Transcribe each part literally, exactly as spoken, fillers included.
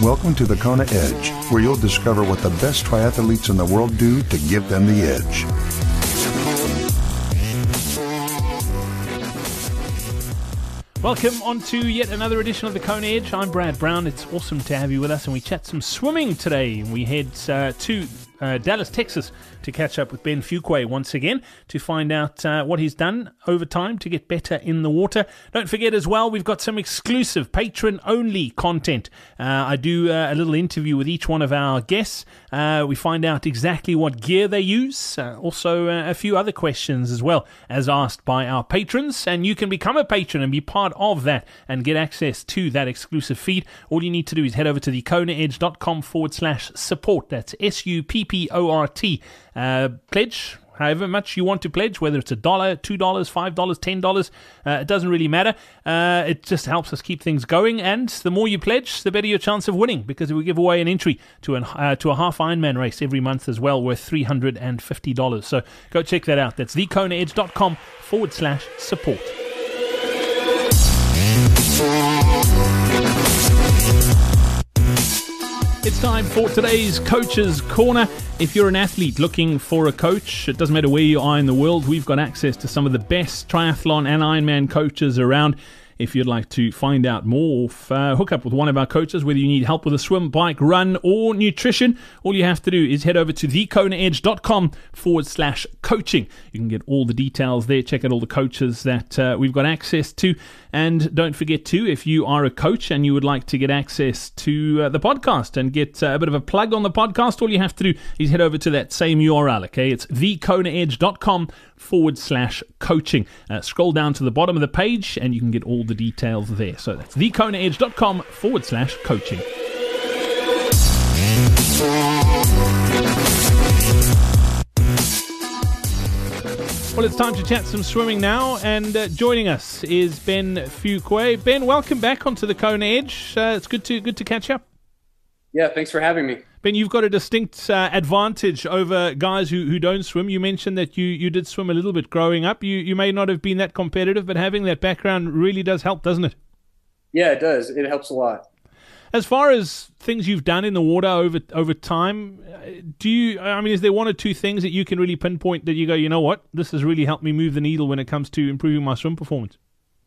Welcome to the Kona Edge, where you'll discover what the best triathletes in the world do to give them the edge. Welcome on to yet another edition of the Kona Edge. I'm Brad Brown. It's awesome to have you with us, and we chat some swimming today. We head uh, to uh, Dallas, Texas, to catch up with Ben Fuqua once again to find out uh, what he's done over time to get better in the water. Don't forget as well, we've got some exclusive patron-only content. Uh, I do uh, a little interview with each one of our guests. Uh, we find out exactly what gear they use. Uh, also, uh, a few other questions as well as asked by our patrons. And you can become a patron and be part of that and get access to that exclusive feed. All you need to do is head over to the konaedge.com forward slash support. That's S U P P O R T. Uh, pledge however much you want to pledge, whether it's a dollar, two dollars, five dollars, ten dollars, uh, it doesn't really matter. Uh, it just helps us keep things going, and the more you pledge, the better your chance of winning, because we give away an entry to an uh, to a half Ironman race every month as well, worth three hundred fifty dollars. So go check that out. That's thekonaedge.com forward slash support. It's time for today's Coach's Corner. If you're an athlete looking for a coach, it doesn't matter where you are in the world, we've got access to some of the best triathlon and Ironman coaches around. If you'd like to find out more, uh, hook up with one of our coaches, whether you need help with a swim, bike, run, or nutrition, all you have to do is head over to thekonaedge.com forward slash coaching. You can get all the details there, check out all the coaches that uh, we've got access to. And don't forget to, if you are a coach and you would like to get access to uh, the podcast and get uh, a bit of a plug on the podcast, all you have to do is head over to that same U R L, okay? It's thekonaedge.com forward slash coaching. Uh, scroll down to the bottom of the page and you can get all the details there. So that's thekonaedge.com forward slash coaching. Well, it's time to chat some swimming now, and uh, joining us is Ben Fuqua. Ben, welcome back onto the Kona Edge. Uh, it's good to good to catch up. Yeah, thanks for having me. Ben, you've got a distinct uh, advantage over guys who, who don't swim. You mentioned that you, you did swim a little bit growing up. You you may not have been that competitive, but having that background really does help, doesn't it? Yeah, it does. It helps a lot. As far as things you've done in the water over over time, do you? I mean, is there one or two things that you can really pinpoint that you go, you know what, this has really helped me move the needle when it comes to improving my swim performance?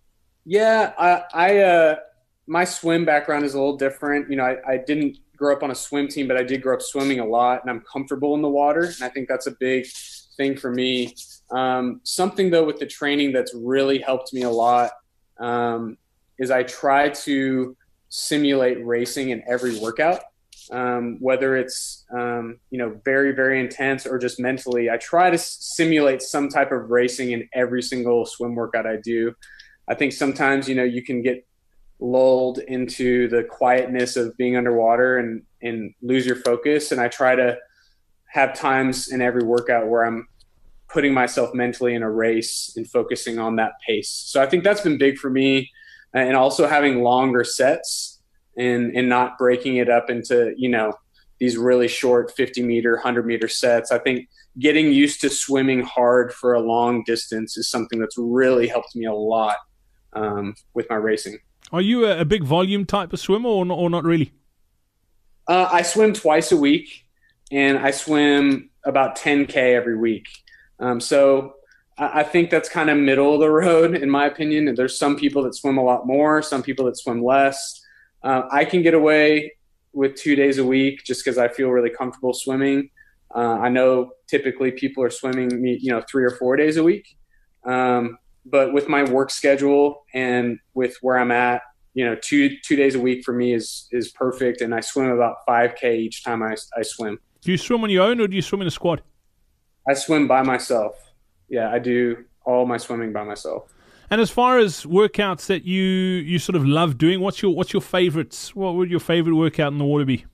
Yeah, I, I uh, my swim background is a little different. You know, I, I didn't grow up on a swim team, but I did grow up swimming a lot, and I'm comfortable in the water, and I think that's a big thing for me. Um, something though with the training that's really helped me a lot um, is I try to simulate racing in every workout, um, whether it's, um, you know, very, very intense or just mentally. I try to simulate some type of racing in every single swim workout I do. I think sometimes, you know, you can get lulled into the quietness of being underwater and, and lose your focus. And I try to have times in every workout where I'm putting myself mentally in a race and focusing on that pace. So I think that's been big for me. And also having longer sets and, and not breaking it up into, you know, these really short fifty meter, one hundred meter sets. I think getting used to swimming hard for a long distance is something that's really helped me a lot um, with my racing. Are you a, a big volume type of swimmer or not, or not really? Uh, I swim twice a week, and I swim about ten K every week. Um, so I think that's kind of middle of the road, in my opinion. There's some people that swim a lot more, some people that swim less. Uh, I can get away with two days a week just because I feel really comfortable swimming. Uh, I know typically people are swimming, you know, three or four days a week. Um, but with my work schedule and with where I'm at, you know, two two days a week for me is is perfect. And I swim about five K each time I, I swim. Do you swim on your own or do you swim in a squad? I swim by myself. Yeah, I do all my swimming by myself. And as far as workouts that you, you sort of love doing, what's your what's your favorites? What would your favorite workout in the water be?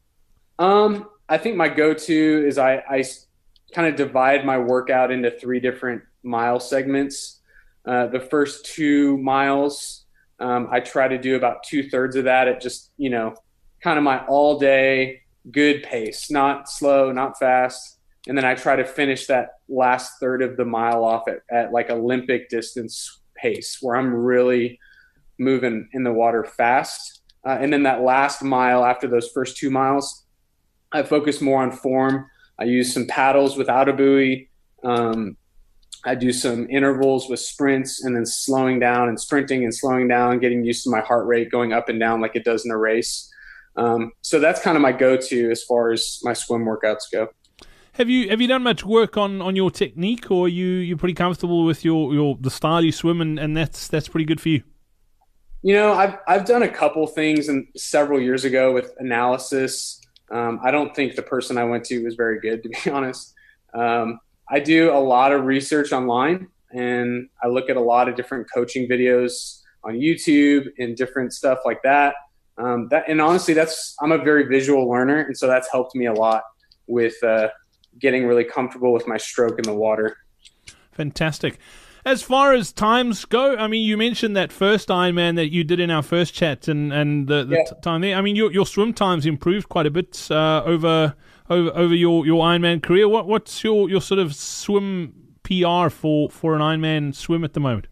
Um, I think my go-to is I, I kind of divide my workout into three different mile segments. Uh, the first two miles, um, I try to do about two thirds of that at just, you know, kind of my all day good pace, not slow, not fast. And then I try to finish that last third of the mile off at, at like Olympic distance pace where I'm really moving in the water fast. Uh, and then that last mile after those first two miles, I focus more on form. I use some paddles without a buoy. Um, I do some intervals with sprints and then slowing down and sprinting and slowing down, getting used to my heart rate going up and down like it does in a race. Um, so that's kind of my go-to as far as my swim workouts go. Have you have you done much work on, on your technique, or are you you're pretty comfortable with your, your the style you swim, and, and that's that's pretty good for you? You know, I've I've done a couple things and several years ago with analysis. Um, I don't think the person I went to was very good, to be honest. Um, I do a lot of research online, and I look at a lot of different coaching videos on YouTube and different stuff like that. Um, that and honestly, that's I'm a very visual learner, and so that's helped me a lot with uh, getting really comfortable with my stroke in the water. Fantastic. As far as times go, I mean, you mentioned that first Ironman that you did in our first chat, and, and the, the yeah. t- time there. I mean, your your swim times improved quite a bit uh, over over over your, your Ironman career. What what's your, your sort of swim P R for, for an Ironman swim at the moment?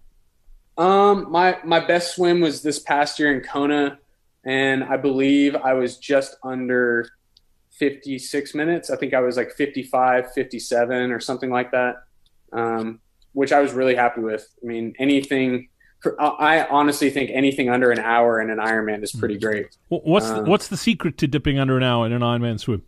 Um, my my best swim was this past year in Kona, and I believe I was just under fifty-six minutes. I think I was like fifty-five, fifty-seven or something like that. Um, which I was really happy with. I mean, anything – I honestly think anything under an hour in an Ironman is pretty great. What's um, the, what's the secret to dipping under an hour in an Ironman swim?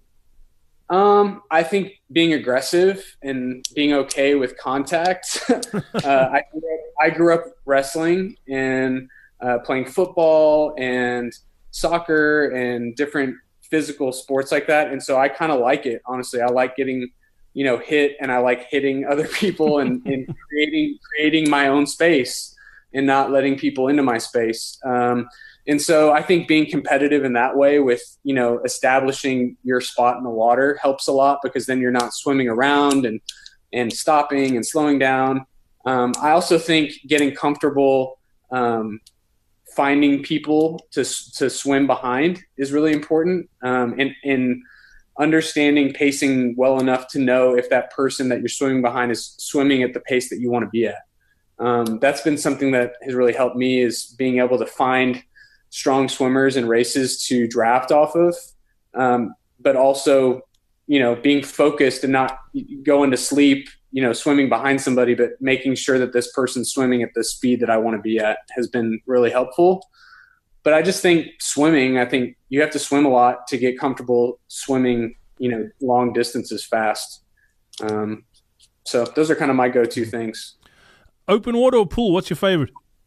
Um, I think being aggressive and being okay with contact. uh, I, grew up, I grew up wrestling and uh, playing football and soccer and different physical sports like that, and so I kind of like it, honestly. I like getting – you know, hit, and I like hitting other people and, and creating, creating my own space and not letting people into my space. Um, and so I think being competitive in that way with, you know, establishing your spot in the water helps a lot, because then you're not swimming around and, and stopping and slowing down. Um, I also think getting comfortable, um, finding people to, to swim behind is really important. Um, and, and, understanding pacing well enough to know if that person that you're swimming behind is swimming at the pace that you want to be at. Um, that's been something that has really helped me, is being able to find strong swimmers in races to draft off of, um, but also, you know, being focused and not going to sleep, you know, swimming behind somebody, but making sure that this person's swimming at the speed that I want to be at has been really helpful. But I just think swimming, I think you have to swim a lot to get comfortable swimming, you know, long distances fast. Um, so those are kind of my go-to things. Open water or pool? What's your favorite?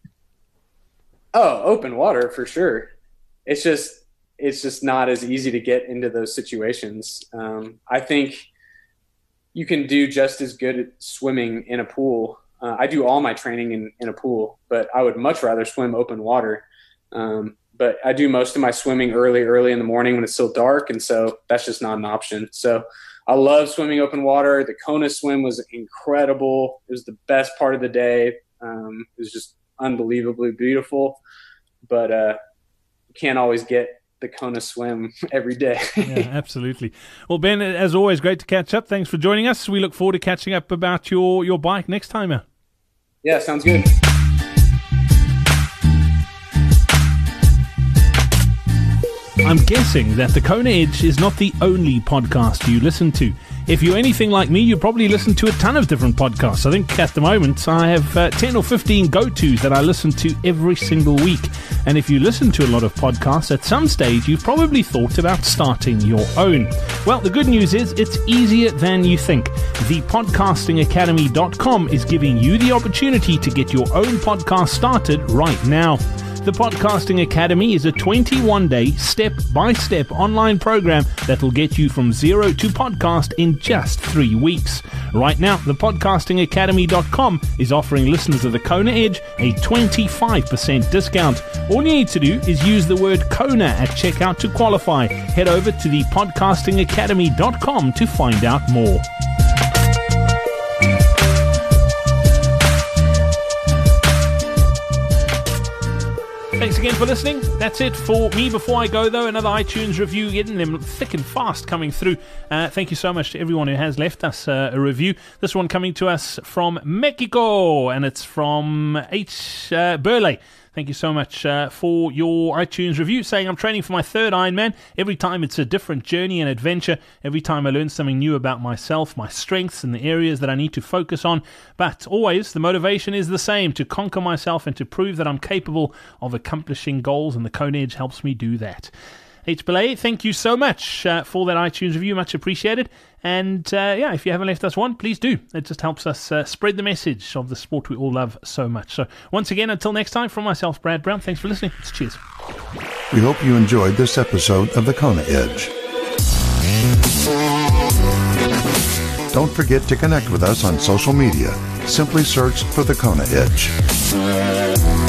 Oh, open water for sure. It's just, it's just not as easy to get into those situations. Um, I think you can do just as good at swimming in a pool. Uh, I do all my training in, in a pool, but I would much rather swim open water. Um, but I do most of my swimming early, early in the morning when it's still dark. And so that's just not an option. So I love swimming open water. The Kona swim was incredible. It was the best part of the day. Um, it was just unbelievably beautiful, but, uh, you can't always get the Kona swim every day. Yeah, absolutely. Well, Ben, as always, great to catch up. Thanks for joining us. We look forward to catching up about your, your bike next time out. Yeah, sounds good. I'm guessing that the Kona Edge is not the only podcast you listen to. If you're anything like me, you probably listen to a ton of different podcasts. I think at the moment I have uh, ten or fifteen go-tos that I listen to every single week. And if you listen to a lot of podcasts, at some stage you've probably thought about starting your own. Well, the good news is it's easier than you think. the podcasting academy dot com is giving you the opportunity to get your own podcast started right now. The Podcasting Academy is a twenty-one day, step-by-step online program that will get you from zero to podcast in just three weeks. Right now, the podcasting academy dot com is offering listeners of the Kona Edge a twenty-five percent discount. All you need to do is use the word Kona at checkout to qualify. Head over to the podcasting academy dot com to find out more. Thanks again for listening. That's it for me. Before I go, though, another iTunes review, getting them thick and fast coming through. Uh, thank you so much to everyone who has left us uh, a review. This one coming to us from Mexico, and it's from H. Uh, Burley. thank you so much uh, for your iTunes review, saying I'm training for my third Ironman. Every time it's a different journey and adventure. Every time I learn something new about myself, my strengths, and the areas that I need to focus on. But always, the motivation is the same, to conquer myself and to prove that I'm capable of accomplishing goals, and the Kona Edge helps me do that. H. Belay, thank you so much uh, for that iTunes review. Much appreciated. And uh, yeah, if you haven't left us one, please do. It just helps us uh, spread the message of the sport we all love so much. So once again, until next time, from myself, Brad Brown, thanks for listening. Cheers. We hope you enjoyed this episode of the Kona Edge. Don't forget to connect with us on social media. Simply search for the Kona Edge.